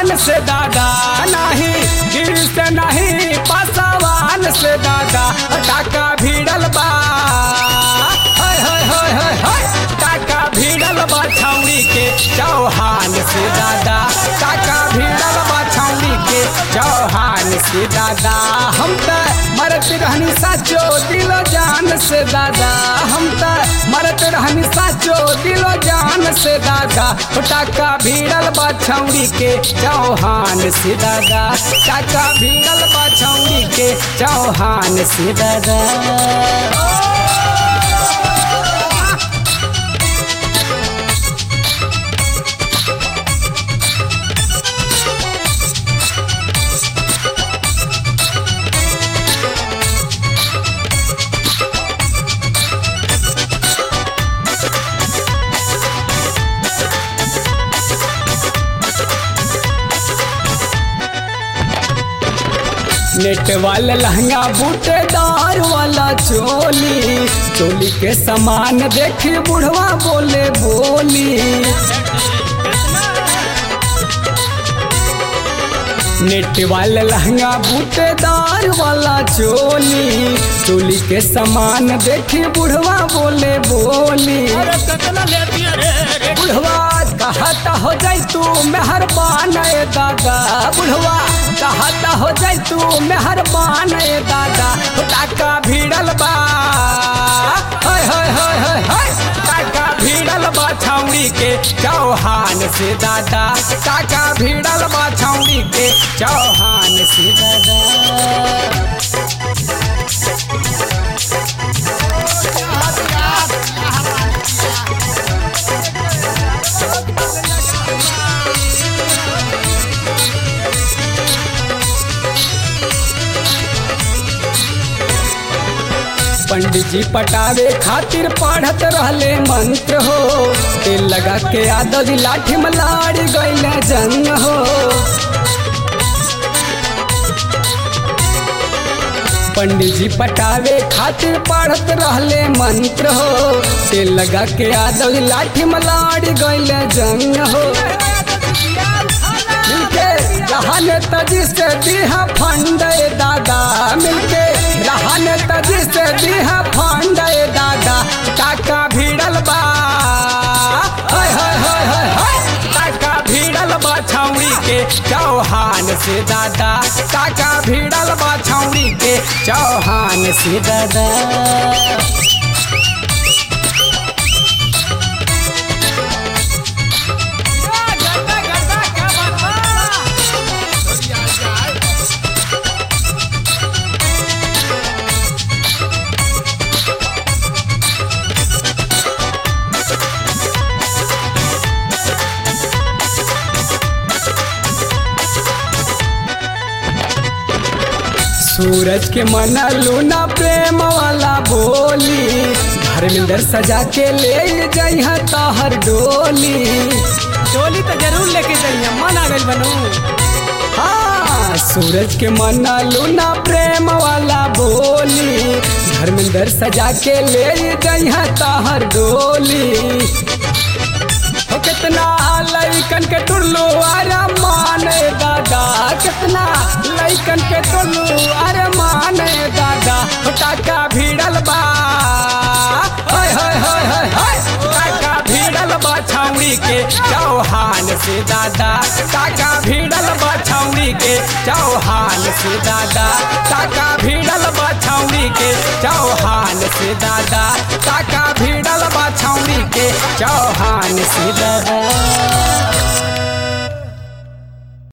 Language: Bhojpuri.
चौहान से दादा, नहीं गिर से नहीं पासवान से दादा, टाका भिड़ल बा टाका भिड़ल बा छौड़ी के चौहान से दादा, टाका भिड़ल बा छौड़ी के चौहान से दादा। हम त मरत रहनी साचो दिलो जान से दादा, हम त मरत रहनी साचो दिलो जान से दादा, टाका भिड़ल बा छौड़ी के चौहान से दादा, टाका भिड़ल बा छौड़ी के चौहान से दादा। नेट वाला लहंगा बूटेदार वाला चोली, चोली के समान देखी बुढ़वा बोले बोली। नेट वाला लहंगा बूटेदार वाला चोली, चोली के समान देखी बुढ़वा बोले बोली। बुढ़वा कहता हो जाई तू मेहरबान दादा, बुढ़वा कहता हो जाई तू मेहरबान दादा, टाका भिड़ल बा टाका भिड़ल बा छौड़ी के चौहान से दादा, टाका भिड़ल बा छौड़ी के चौहान से दादा। पंडित जी पटावे खातिर पढ़त रहले मंत्र हो, तेल लगा के आदत लाठी में लाड़ी गईले जंग हो। पंडित जी पटावे खातिर पढ़त रहले मंत्र हो, तेल लगा के आदत लाठी में लाड़ी गईले जंग हो। मिलके रहने तजी से दीहा फंड दादा, मिलके रहने तजी से दीहा फंड दादा, टाका भिड़ल बा टाका भिड़ल बा छौड़ी के चौहान से दादा, टाका भिड़ल बा छौड़ी के चौहान से दादा। सूरज के मना लूना प्रेम वाला बोली, धर्मेंद्र सजा के ले जइहा तहर डोली। डोली तो जरूर लेके जइहा, मन आ गइल बनू। हाँ, सूरज के मना लूना प्रेम वाला बोली, धर्मेंद्र सजा के ले जइहा तहर डोली। कितना लइकन के टुल्लू अरे माने दादा, कितना लइकन के टुल्लू अरे माने दादा, टाका भिड़ल बा टाका भिड़ल बा छौड़ी के चौहान से दादा, टाका भिड़ल बा छौड़ी के चौहान से दादा, टाका भिड़ल बा छौड़ी के चौहान से दादा, टाका भिड़ल बा छौड़ी के चौहान से दादा।